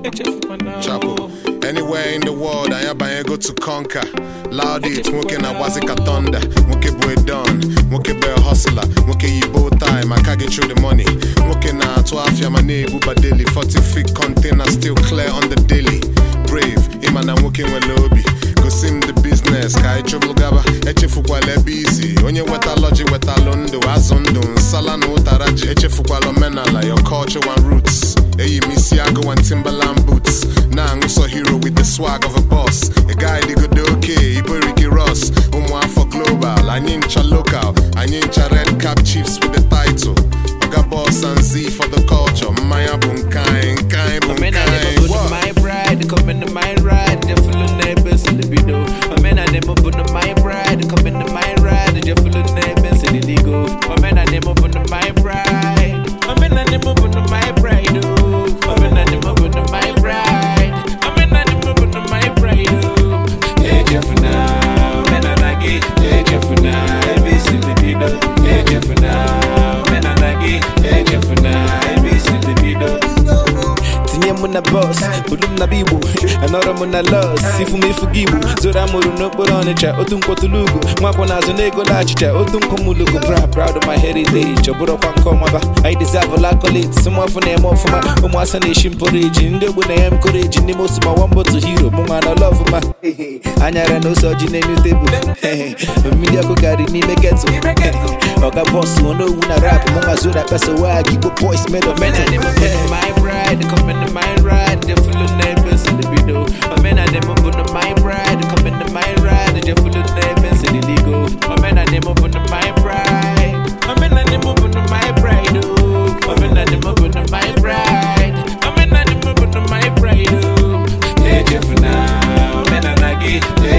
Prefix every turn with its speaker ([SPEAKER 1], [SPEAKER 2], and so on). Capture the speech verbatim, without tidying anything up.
[SPEAKER 1] Chapo. Anywhere in the world, I am by go to conquer. Loud it, smoking a wazika thunder. Moke boy done, moke boy hustler. Moke you bow time, I can't get through the money. Moke na twelve ya mane buba daily. Forty feet container still clear on the daily. Brave, him and I'm working with lobby. Go sim the business, kai trouble gaba. Eche fukwa le busy. Onye weta logi weta londo, azondo. Sala no taraji. Eche fukwa lo menala, your culture and roots. Eyi Misiago and Timberland boots. Nah, I'm so hero with the swag of a boss. A guy they go do okay, Ibo Ricky Ross. Umwa for global, I ninja local. I ninja red cap chiefs with the title. Oga boss and Z for the culture. Maya bunkai, kai bunkai.
[SPEAKER 2] My bride, come into my ride. They're full of neighbors in the video. My men are never put on my bride. Come into my ride. They're full of neighbors in the legal. My men are never put on my bride. My men are never put on my bride. My men are never put on my bride. My men are never put on my bride. Hey, Jeff now, men are like it. Hey, Jeff now, every single video. Hey, Jeff now, men are like it. Hey, Jeff now, every single video. Muna boss, Budum na bibu, anora muna loss. Sifu me fugibu, Zora muru no boronicha, Otum Kotulugu, Makwana Zonego Lachicha, Otum Komulugu, proud of my heritage, Oburo Pankomaba. I deserve a accolade, someone for name of my Umasa nation porridge, in the when I am courage, in the most of my one to hero, Mumana love my Anyara no surgeon name you table. Media Kugari ni meketo. Oga boss, no una rap, Mumazura Pasawa, Gigo boys, made of men. My bride, come into my ride, they're full of neighbors in the video. My men are them up on my bride, come into my ride, they're full of neighbors in the legal. My men are them up on my bride, my men are them up on my bride, my men are them up on my bride, my men are them up on my bride. Hey, Jeff now, men are like it.